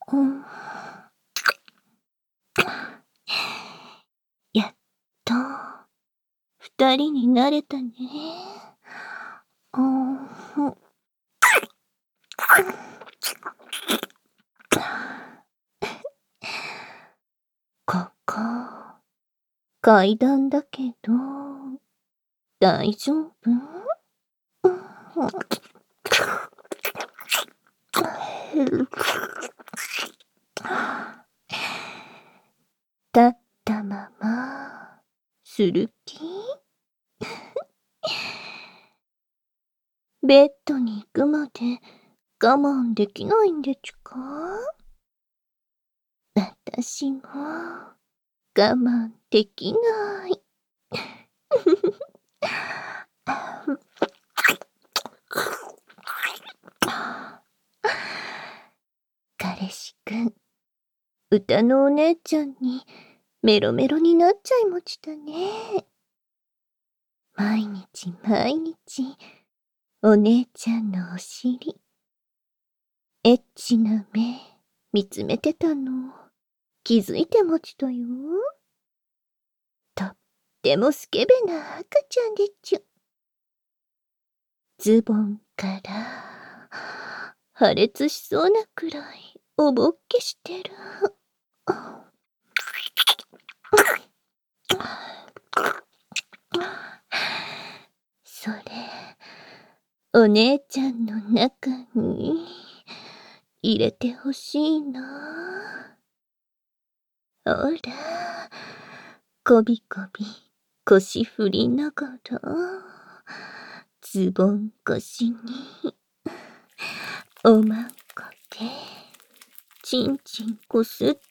うん、やっと、二人になれたね。うん、ここ、階段だけど、大丈夫？立ったまま、する気？ベッドに行くまで我慢できないんでちゅか？私も我慢できない。彼氏くん、歌のお姉ちゃんにメロメロになっちゃいましたね。毎日毎日、お姉ちゃんのお尻、エッチな目、見つめてたの、気づいてましたよ。とってもスケベな赤ちゃんでちゅ。ズボンから破裂しそうなくらいおぼっけしてる。それ、お姉ちゃんの中に入れてほしいな。ほら、こびこび腰振りながら、ズボン越しにおまんこでちんちんこすって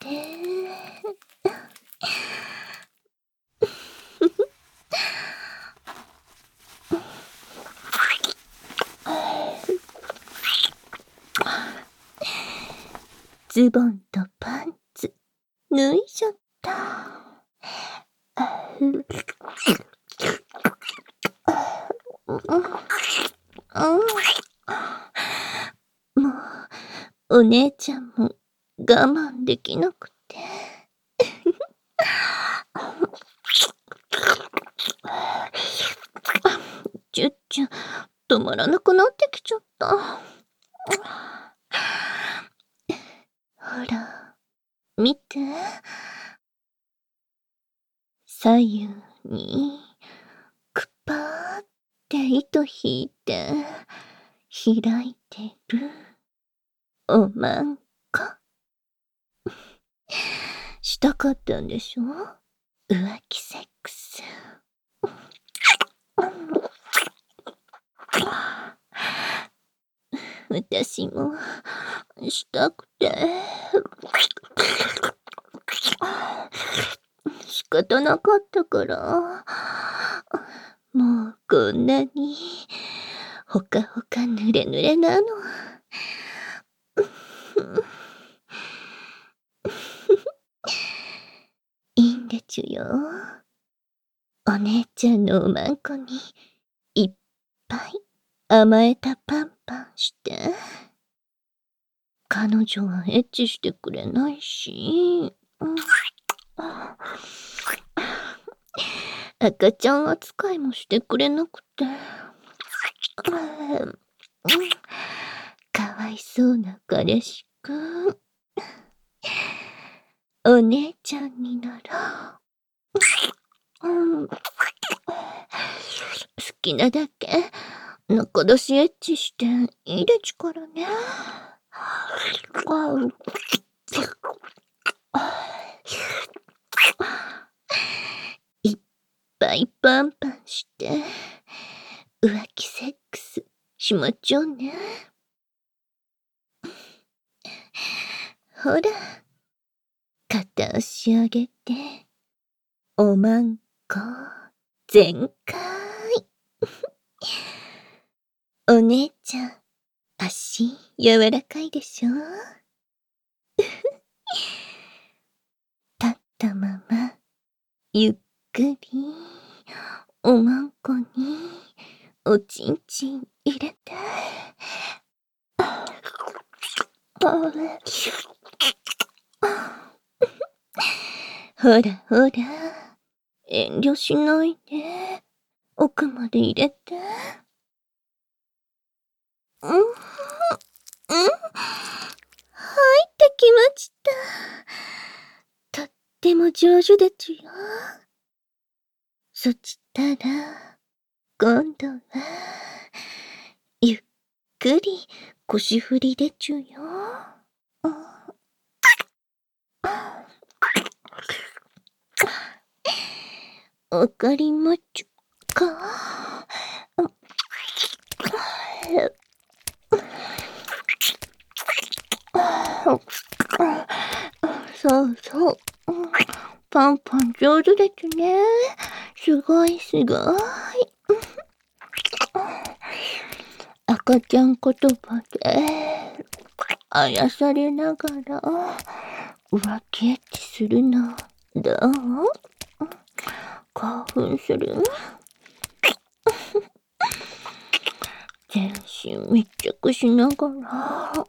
ズボンとパンツ脱いじゃった。もうお姉ちゃんも我慢できなくてチュッチュ止まらなくなってきちゃった。ほら、見て。左右にくぱーって糸引いて開いてるおまんこ。したかったんでしょ？浮気セックス。私もしたくて仕方なかったから、もうこんなにほかほかぬれぬれなの。いいんでちゅよ。お姉ちゃんのおまんこにいっぱい甘えたパンパンして。彼女はエッチしてくれないし、赤ちゃん扱いもしてくれなくて、かわいそうな彼氏くん。お姉ちゃんになら、好きなだけ中出しエッチしていいでちゅからね。いっぱいパンパンして浮気セックスしまっちゃうね。ほら、片足上げておまんこ全開。お姉ちゃん、足柔らかいでしょ？立ったままゆっくりおまんこにおちんちん入れてほらほら、遠慮しないで。奥まで入れて。入ってきました。とっても上手でちゅよ。そしたら、今度は、ゆっくり腰振りでちゅよ。わかりまちゅか？そうそう。パンパン上手でちゅね。すごいすごい。赤ちゃん言葉で、あやされながら、浮気エッチするの、どう？興奮する？全身密着しながら、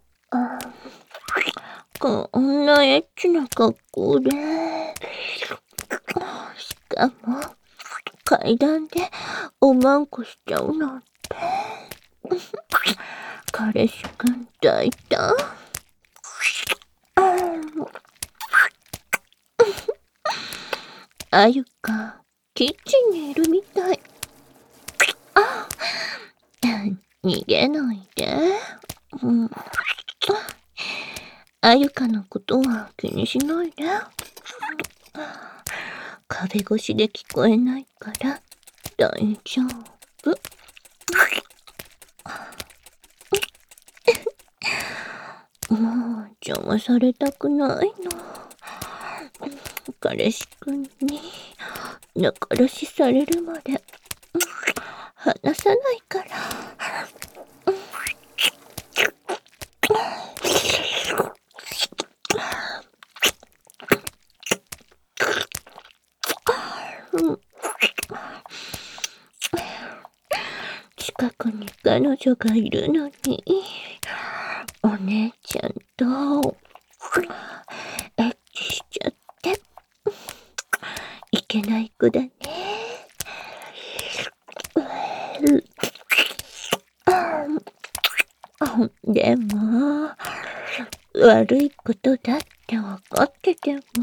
こんなエッチな格好で、しかも階段でおまんこしちゃうなんて。彼氏くん抱いた？あゆか、キッチンにいるみたい。逃げないで。あゆかのことは気にしないで。壁越しで聞こえないから大丈夫。もう邪魔されたくないの。彼氏くんに仲良しされるまで離さないから。近くに彼女がいるのに、お姉ちゃんとエッチしちゃっていけない子だね。でも悪いことだって分かってても、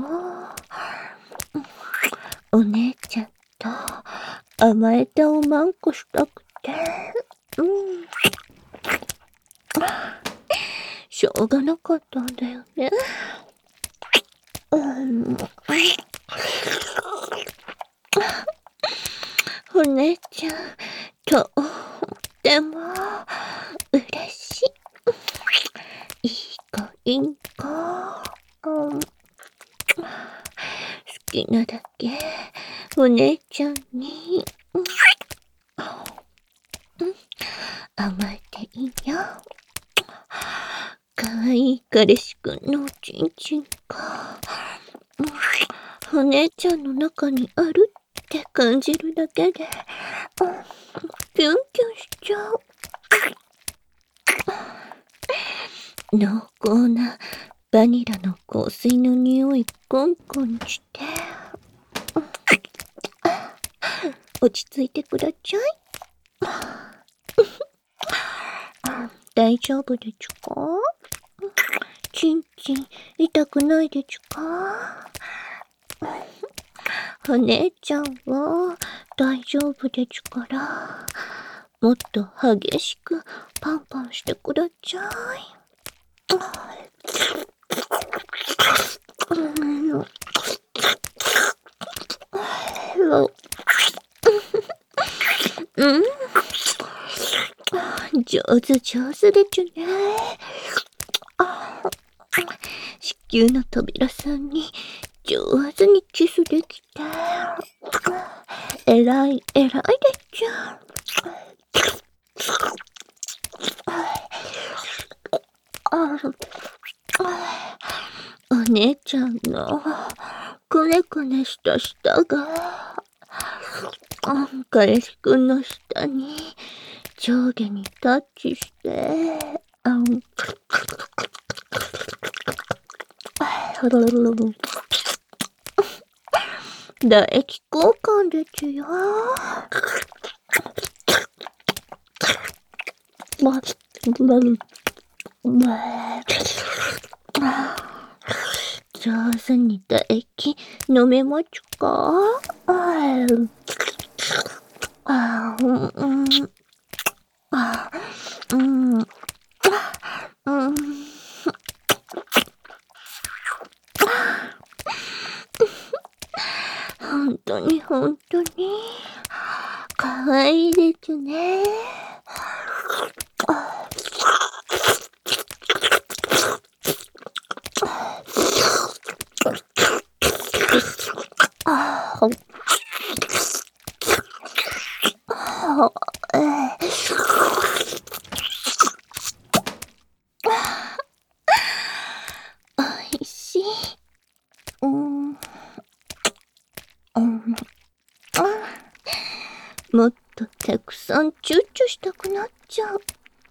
お姉ちゃんと甘えたおまんこしたくて、しょうがなかったんだよね。お姉ちゃん、とっても嬉しい。いい子、いい子。好きなだけお姉ちゃんに甘えていいよ。かわいい彼氏くんのおちんちんがお姉ちゃんの中にあるって感じるだけでキュンキュンしちゃう。濃厚なバニラの香水の匂いコンコンして、落ち着いてくだちゃい。大丈夫でちゅか？ちんちん痛くないでちゅか？お姉ちゃんは大丈夫でちゅから、もっと激しくパンパンしてくだちゃい。上手上手でちゅね。子宮の扉さんに上手にキスできて、えらいえらいでちゅ。お姉ちゃんのくねくねした舌が彼氏くんの舌に上下にタッチして、 唾液交換ですよ。上手に唾液飲めますか？本当に本当にかわいいですね。おいしい。もっとたくさんチュッチュしたくなっちゃう。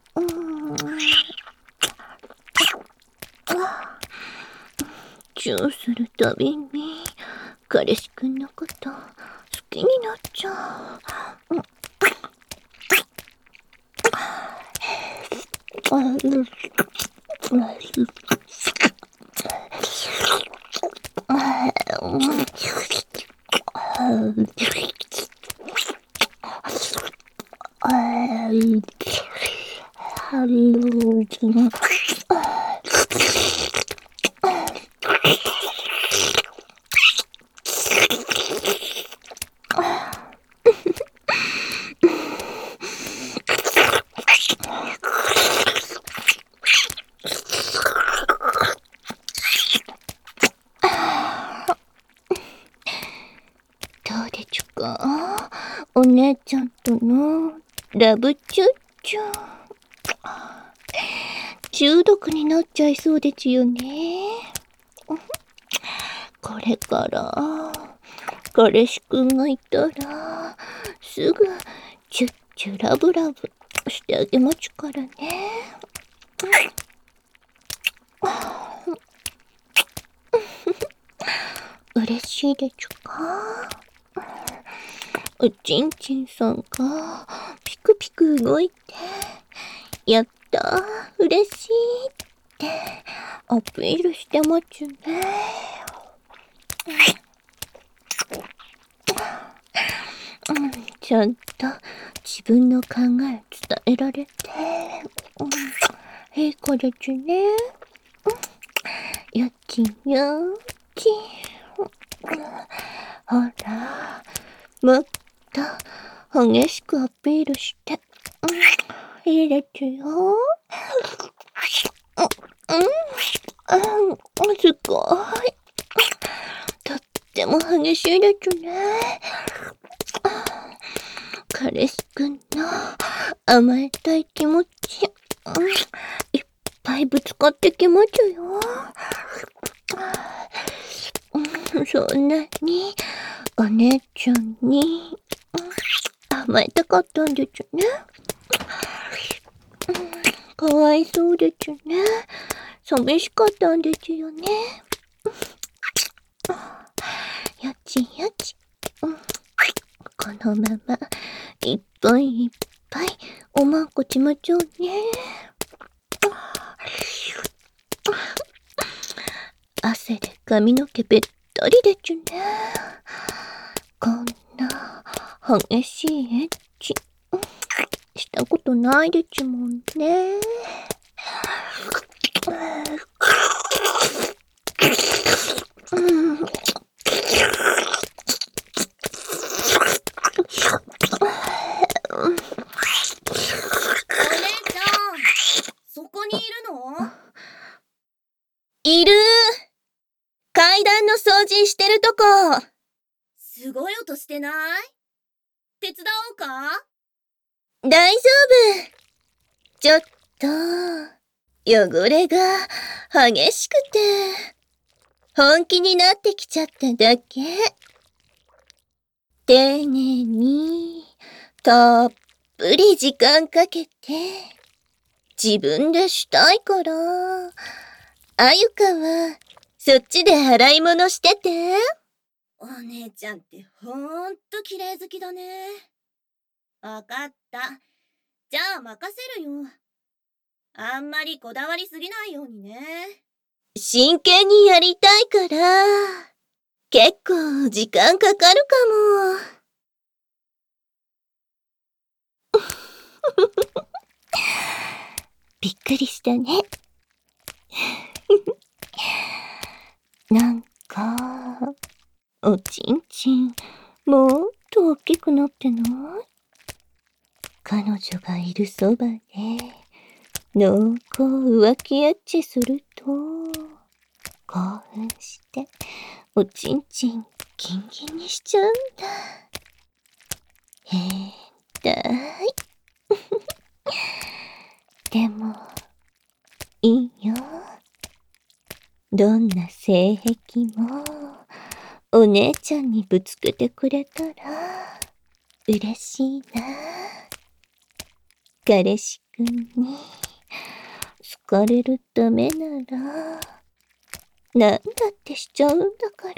チューするたびに彼氏くんのこと好きになっちゃう。どうでちゅか、お姉ちゃんとのラブチュッチュ。中毒になっちゃいそうですよね。これから彼氏くんがいたらすぐチュッチュラブラブしてあげますからね。嬉しいでちゅか。おちんちんさんがピクピク動いて、やったー嬉しいってアピールしてますね。ちゃんと自分の考え伝えられて、いい子ですね。よちよち。ほら、もっと激しくアピールして、いいですよ。すごい。とっても激しいですね。彼氏くんの甘えたい気持ち、いっぱいぶつかってきますよ。そんなにお姉ちゃんに甘えたかったんですね。かわいそうですね。寂しかったんですよね。よちよち。このままいっぱいいっぱいおまんこちまちょうね。汗で髪の毛べったりでちゅね。こんな激しいエッチしたことないでちゅもんね。 そこにいるの？ いる。階段の掃除してるとこ。 すごい音してない？手伝おうか？ 大丈夫。ちょっと、汚れが激しくて、本気になってきちゃっただけ。丁寧に、たっぷり時間かけて、自分でしたいから、あゆかはそっちで洗い物してて。 お姉ちゃんってほんと綺麗好きだね。わかった。じゃあ任せるよ。あんまりこだわりすぎないようにね。 真剣にやりたいから。結構時間かかるかも。びっくりしたね。なんか、おちんちん、もっと大きくなってない？彼女がいるそばで、濃厚浮気エッチすると、興奮して、おちんちんギンギンにしちゃうんだ。変態。でも、いいよ。どんな性癖も、お姉ちゃんにぶつけてくれたら、嬉しいな。彼氏くんに、好かれるためなら、なんだってしちゃうんだから。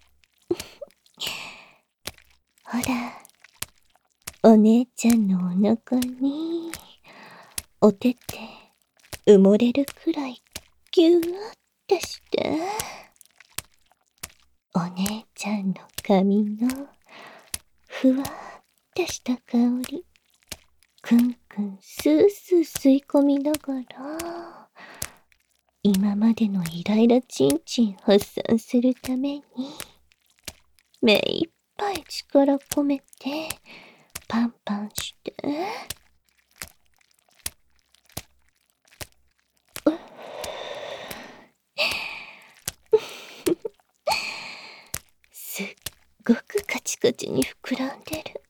ほら、お姉ちゃんのお腹に、お手て埋もれるくらいギューってして、お姉ちゃんの髪のふわってした香り、くんくんスースー吸い込みながら、今までのイライラチンチン発散するために、目いっぱい力込めて、パンパンして、すっごくカチカチに膨らんでる。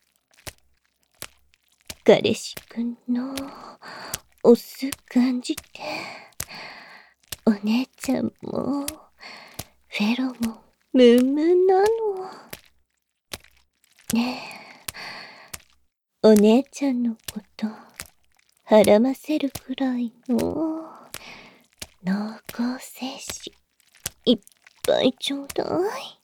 彼氏くんのお酢感じて、お姉ちゃんもフェロモンムンムンなの。ねえ、お姉ちゃんのことはらませるくらいの濃厚精子いっぱいちょうだい。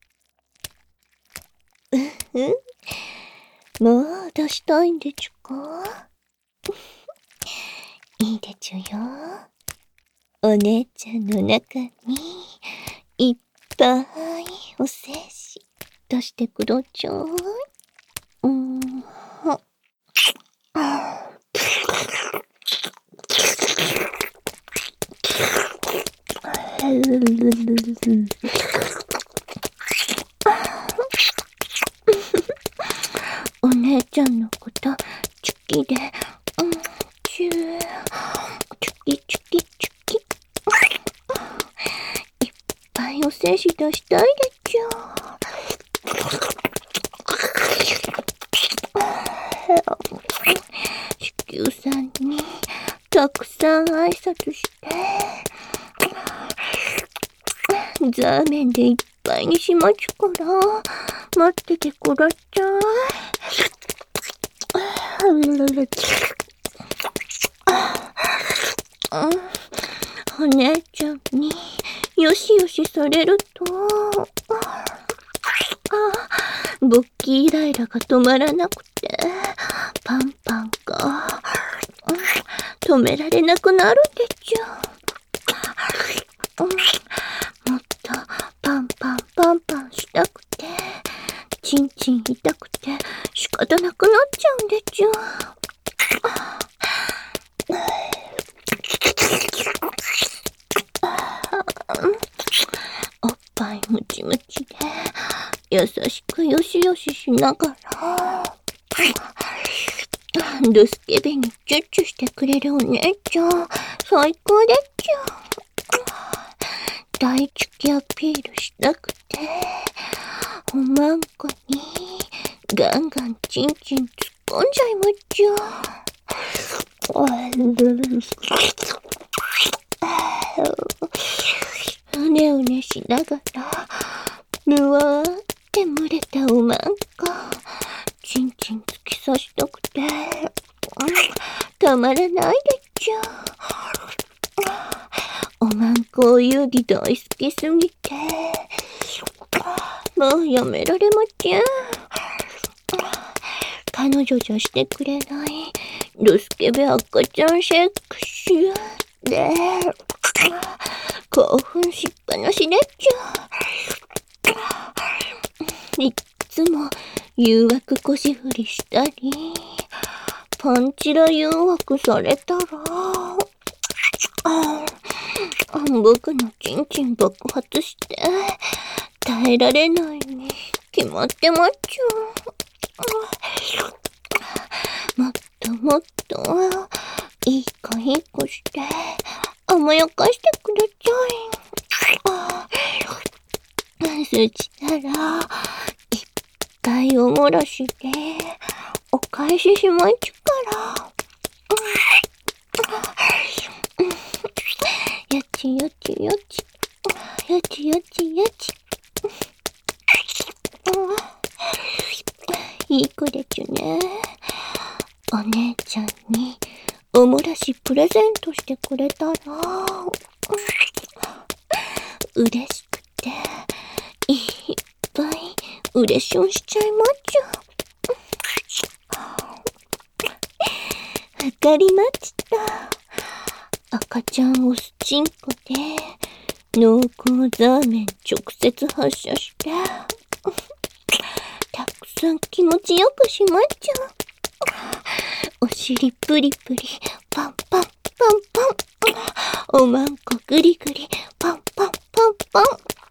もう出したいんでちゅか？いいでちゅよ。お姉ちゃんの中にいっぱいお精子出してくだちゃい。お姉ちゃんのことチュキで、チュー、チュキチュキチュキ。いっぱいお精子出したいでちゅ。子宮さんにたくさん挨拶して、ザーメンでいっぱいにしまちゅから待っててくだちゃい。お姉ちゃんによしよしされると、勃起イライラが止まらなくて、パンパンが止められなくなるでちゅ。もっとパンパンパンパンしたくて、チンチン痛くて仕方なくなっちゃうんでちゅ。おっぱいムチムチで優しくよしよししながら、ドスケベにチュッチュしてくれるお姉ちゃん最高でちゅ。大チュキアピールしたくて、おまんこにガンガンチンチン突っ込んじゃいまっちゅ。うねうねしながら、むわーって蒸れたおまんこ、チンチン突き刺したくて、たまらないでちゅ。おまん小遊戯大好きすぎて、もうやめられません。彼女じゃしてくれないドスケベ赤ちゃんセックスで、興奮しっぱなしでっちゃ。いっつも誘惑腰振りしたり、パンチラ誘惑されたら、僕のチンチン爆発して耐えられないに決まってまっちゃう。もっともっといい子いい子して甘やかしてください。そしたらいっぱいおもらしでお返ししまいちゅから。よちよちよち。よちよちよち。いい子でちゅね。お姉ちゃんにおもらしプレゼントしてくれたら、嬉しくていっぱい嬉しょんしちゃいまっちゃ。わかりました。赤ちゃんをスチンコで濃厚ザーメン直接発射してたくさん気持ちよくしまっちゃう。お尻プリプリパンパンパンパン、おまんこグリグリパンパンパンパン。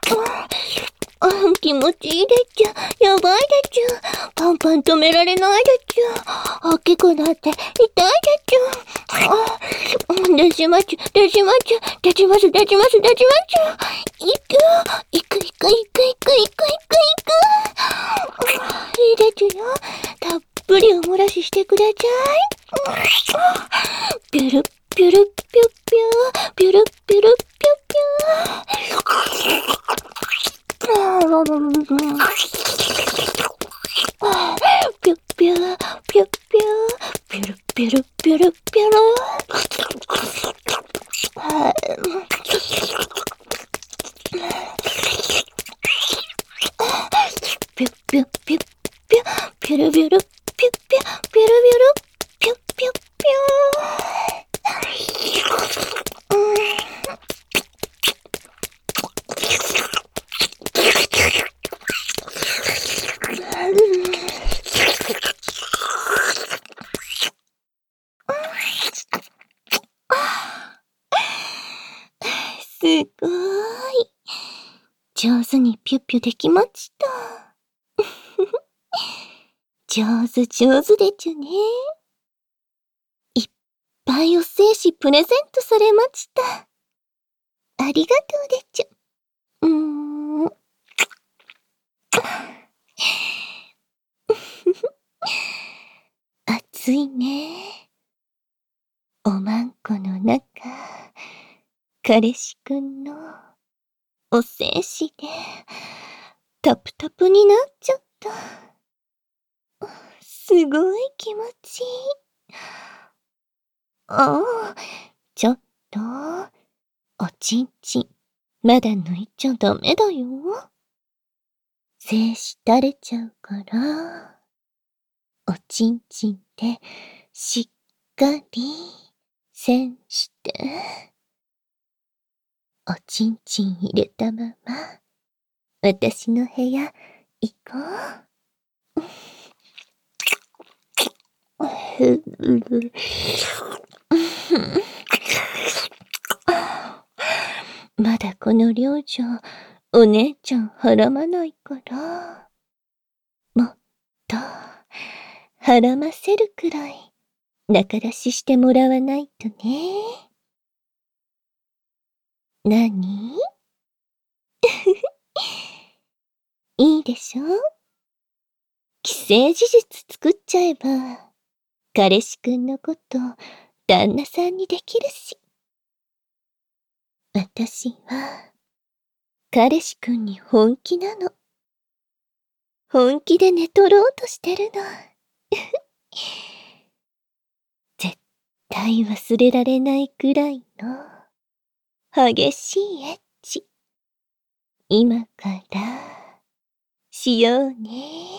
気持ちいいでちゅ。やばいでちゅ。パンパン止められないでちゅ。大きくなって痛いでちゅ。出しまちゅ、出しまちゅ、出します、出します、出しまちゅ。いく、いく、いく、いく、いく、いく、いく、いく。いいでちゅよ。たっぷりおもらししてください。ピュルピュルピュッピュー、ピュルピュルピュッピュー。ピュッピュー、ピュッピュー、ピュルピュルピュルピュル。ピュッピュッピュッピュッ、ピュルピュルピュッピュッ、ピュルピュルピュッピュッピュすごーい。上手にピュッピュできました。上手上手でちゅね。いっぱいお精子プレゼントされました。ありがとうでちゅ。暑いね。おまんこの中、彼氏くんのお精子でタプタプになっちゃった。すごい気持ちいい。ちょっと、おちんちん、まだ抜いちゃダメだよ。精子垂れちゃうから、おちんちんでしっかり栓して、おちんちん入れたまま、私の部屋行こう。まだこの量じゃお姉ちゃんはらまないから、もっとはらませるくらい仲出ししてもらわないとね。なに？いいでしょ？既成事実作っちゃえば、彼氏くんのこと旦那さんにできるし。私は彼氏くんに本気なの。本気で寝取ろうとしてるの。絶対忘れられないくらいの激しいエッチ。今から、しようね。